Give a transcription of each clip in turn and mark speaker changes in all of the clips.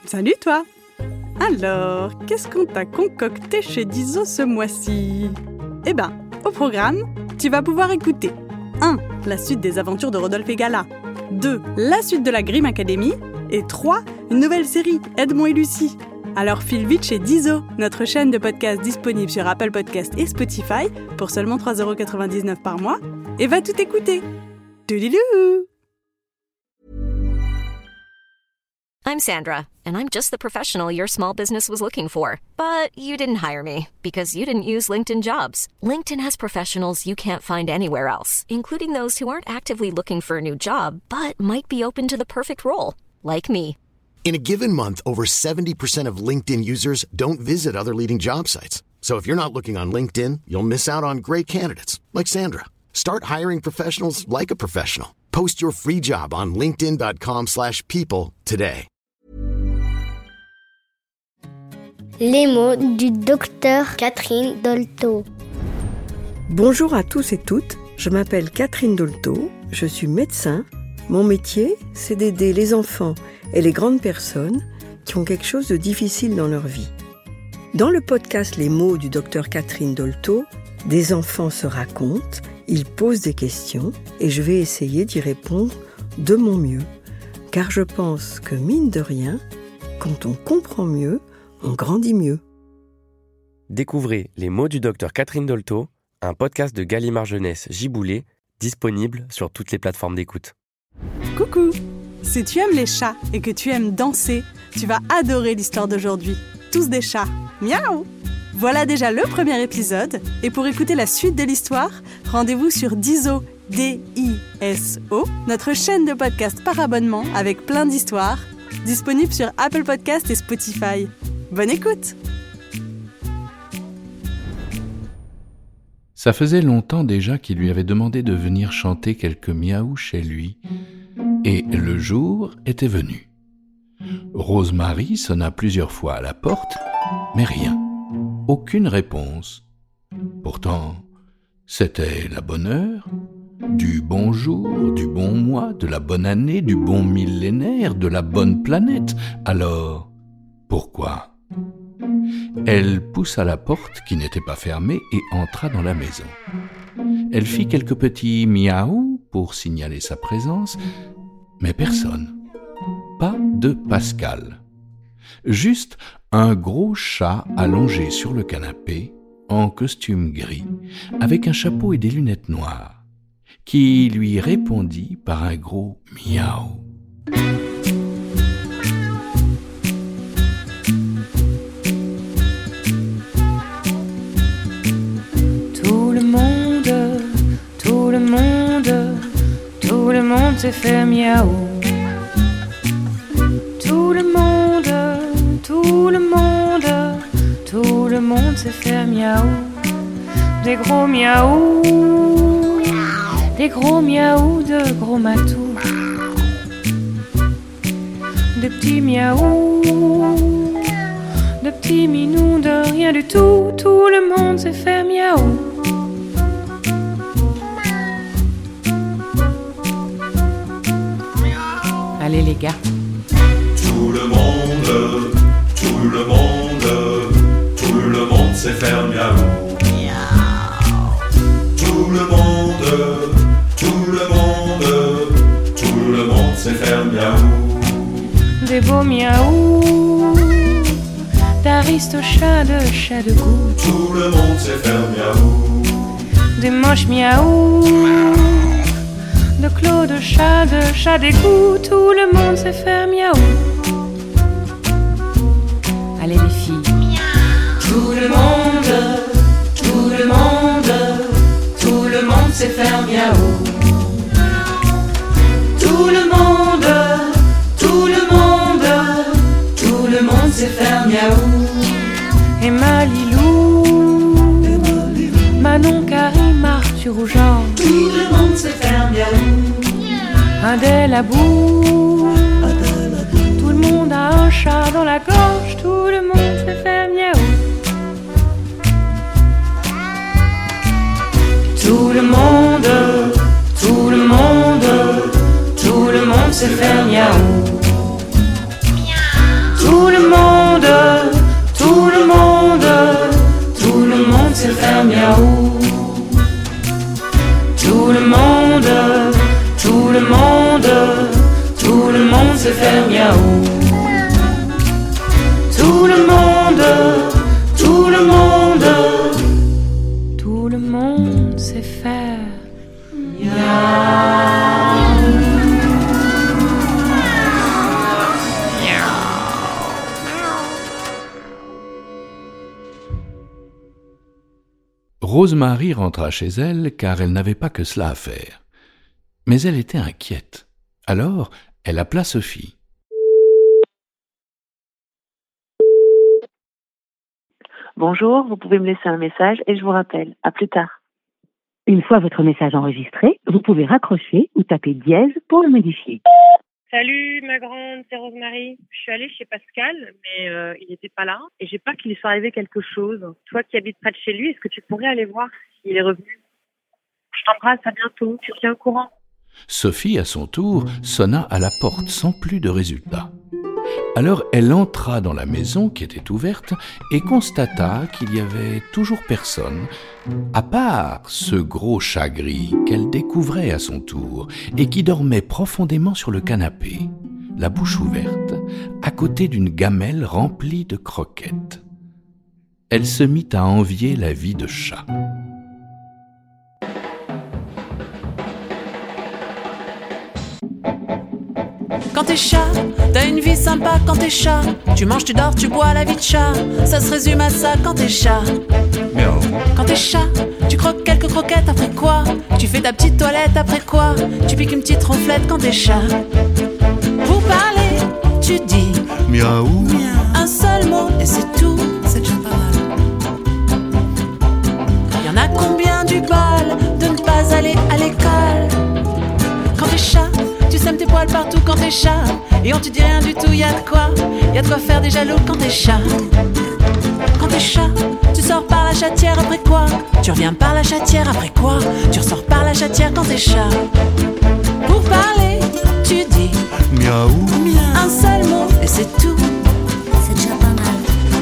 Speaker 1: Salut toi! Alors, qu'est-ce qu'on t'a concocté chez Diso ce mois-ci? Eh ben, au programme, tu vas pouvoir écouter 1. La suite des aventures de Rodolphe et Gala, 2. La suite de la Grimm Academy et 3. Une nouvelle série, Edmond et Lucie. Alors file vite chez Diso, notre chaîne de podcast disponible sur Apple Podcast et Spotify pour seulement 3,99€ par mois et va tout écouter. Toudilou!
Speaker 2: I'm Sandra, and I'm just the professional your small business was looking for. But you didn't hire me because you didn't use LinkedIn Jobs. LinkedIn has professionals you can't find anywhere else, including those who aren't actively looking for a new job, but might be open to the perfect role, like me.
Speaker 3: In a given month, over 70% of LinkedIn users don't visit other leading job sites. So if you're not looking on LinkedIn, you'll miss out on great candidates like Sandra. Start hiring professionals like a professional. Post your free job on linkedin.com/people today.
Speaker 4: Les mots du docteur Catherine Dolto.
Speaker 5: Bonjour à tous et toutes, je m'appelle Catherine Dolto, je suis médecin. Mon métier, c'est d'aider les enfants et les grandes personnes qui ont quelque chose de difficile dans leur vie. Dans le podcast Les mots du docteur Catherine Dolto, des enfants se racontent, ils posent des questions et je vais essayer d'y répondre de mon mieux. Car je pense que mine de rien, quand on comprend mieux, on grandit mieux.
Speaker 6: Découvrez Les mots du docteur Catherine Dolto, un podcast de Gallimard Jeunesse Giboulé, disponible sur toutes les plateformes d'écoute.
Speaker 1: Coucou! Si tu aimes les chats et que tu aimes danser, tu vas adorer l'histoire d'aujourd'hui. Tous des chats. Miaou! Voilà déjà le premier épisode. Et pour écouter la suite de l'histoire, rendez-vous sur Diso, D-I-S-O, notre chaîne de podcast par abonnement avec plein d'histoires, disponible sur Apple Podcast et Spotify. Bonne écoute!
Speaker 7: Ça faisait longtemps déjà qu'il lui avait demandé de venir chanter quelques miaou chez lui, et le jour était venu. Rosemary sonna plusieurs fois à la porte, mais rien, aucune réponse. Pourtant, c'était la bonne heure, du bon jour, du bon mois, de la bonne année, du bon millénaire, de la bonne planète. Alors, pourquoi ? Elle poussa la porte qui n'était pas fermée et entra dans la maison. Elle fit quelques petits miaou pour signaler sa présence, mais personne. Pas de Pascal. Juste un gros chat allongé sur le canapé, en costume gris, avec un chapeau et des lunettes noires, qui lui répondit par un gros miaou.
Speaker 8: Tout le monde s'est fait miaou. Tout le monde s'est fait miaou. Des gros miaou de gros matous. De petits miaou, de petits minous de rien du tout. Tout le monde s'est fait miaou. Allez les gars.
Speaker 9: Tout le monde sait faire miaou. Tout le monde sait faire miaou.
Speaker 8: Des beaux miaou, d'aristochats, de chats de goût.
Speaker 9: Tout le monde sait faire miaou.
Speaker 8: Des moches miaou, de clos, de chat d'égout. Tout le monde sait faire miaou. Allez les filles.
Speaker 10: Tout le monde sait faire miaou. Tout le monde sait faire miaou.
Speaker 8: Et Malilou, Manon, Karim, Arthur ou Jean.
Speaker 10: Tout le monde sait faire miaou.
Speaker 8: Adèle Abou, tout le monde a un chat dans la gorge. Tout le monde sait faire miaou.
Speaker 10: Tout le monde sait faire miaou. Tout sait faire miaou. Tout le monde, tout le monde,
Speaker 8: Tout le monde sait faire
Speaker 7: Rosemary rentra chez elle car elle n'avait pas que cela à faire. Mais elle était inquiète. Alors, elle appela Sophie.
Speaker 11: Bonjour, vous pouvez me laisser un message et je vous rappelle. À plus tard.
Speaker 12: Une fois votre message enregistré, vous pouvez raccrocher ou taper dièse pour le modifier.
Speaker 13: Salut ma grande, c'est Rosemary. Je suis allée chez Pascal, mais il n'était pas là. Et j'ai peur qu'il lui soit arrivé quelque chose. Toi qui habites près de chez lui, est-ce que tu pourrais aller voir s'il est revenu? Je t'embrasse, à bientôt. Tu tiens au courant.
Speaker 7: Sophie, à son tour, sonna à la porte sans plus de résultat. Alors elle entra dans la maison qui était ouverte et constata qu'il y avait toujours personne, à part ce gros chat gris qu'elle découvrait à son tour et qui dormait profondément sur le canapé, la bouche ouverte, à côté d'une gamelle remplie de croquettes. Elle se mit à envier la vie de chat.
Speaker 14: Quand t'es chat, t'as une vie sympa quand t'es chat. Tu manges, tu dors, tu bois la vie de chat. Ça se résume à ça quand t'es chat.
Speaker 7: Miaou.
Speaker 14: Quand t'es chat, tu croques quelques croquettes après quoi? Tu fais ta petite toilette après quoi? Tu piques une petite ronflette quand t'es chat. Pour parler, tu dis
Speaker 9: miaou.
Speaker 14: Un seul mot et c'est tout. C'est déjà pas mal. Y'en a combien du bal de ne pas aller à l'école? Quand t'es chat, tu sèmes tes poils partout quand t'es chat. Et on te dit rien du tout, y'a de quoi faire des jaloux quand t'es chat. Quand t'es chat, tu sors par la chatière après quoi? Tu reviens par la chatière après quoi? Tu ressors par la chatière quand t'es chat. Pour parler, tu dis
Speaker 9: miaou.
Speaker 14: Un seul mot et c'est tout. C'est déjà pas mal.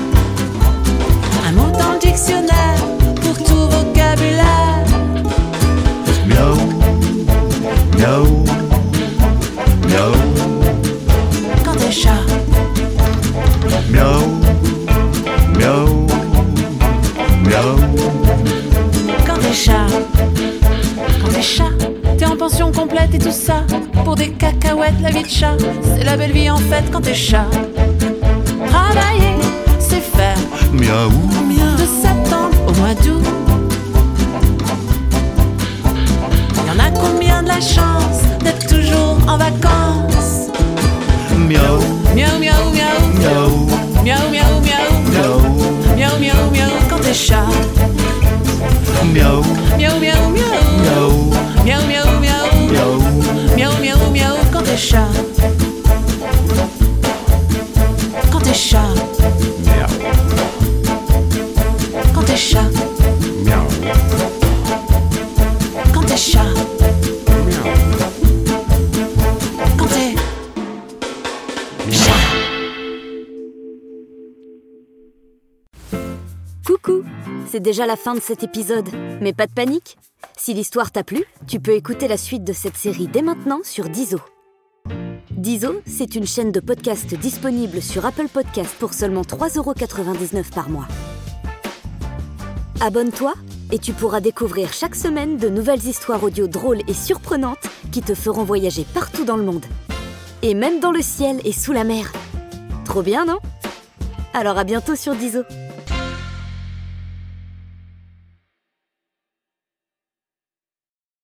Speaker 14: Un mot dans le dictionnaire pour tout vocabulaire.
Speaker 9: Miaou, miaou. Miaou.
Speaker 14: Quand t'es chat.
Speaker 9: Miaou. Miaou. Miaou.
Speaker 14: Quand t'es chat. Quand t'es chat, t'es en pension complète et tout ça. Pour des cacahuètes, la vie de chat, c'est la belle vie en fait quand t'es chat. Travailler, c'est faire
Speaker 9: miaou.
Speaker 14: De septembre au mois d'août. Y'en a combien de la chance d'être toujours en vacances?
Speaker 9: Miaou.
Speaker 14: Miaou, miaou, miaou.
Speaker 9: Miaou.
Speaker 14: Miaou, miaou, miaou.
Speaker 9: Miaou.
Speaker 14: Miaou, miaou, miaou quand t'es chat.
Speaker 9: Miaou.
Speaker 14: Miaou, miaou, miaou.
Speaker 9: Miaou.
Speaker 14: Miaou, miaou, miaou.
Speaker 9: Miaou.
Speaker 14: Miaou, miaou, miaou quand t'es chat. Quand t'es chat.
Speaker 9: Miaou.
Speaker 14: Quand t'es chat.
Speaker 9: Miaou.
Speaker 14: Quand t'es chat.
Speaker 9: Miaou.
Speaker 14: Quand t'es chat.
Speaker 15: Coucou, c'est déjà la fin de cet épisode, mais pas de panique. Si l'histoire t'a plu, tu peux écouter la suite de cette série dès maintenant sur Diso. Diso, c'est une chaîne de podcast disponible sur Apple Podcasts pour seulement 3,99€ par mois. Abonne-toi et tu pourras découvrir chaque semaine de nouvelles histoires audio drôles et surprenantes qui te feront voyager partout dans le monde. Et même dans le ciel et sous la mer. Trop bien, non? Alors à bientôt sur Diso.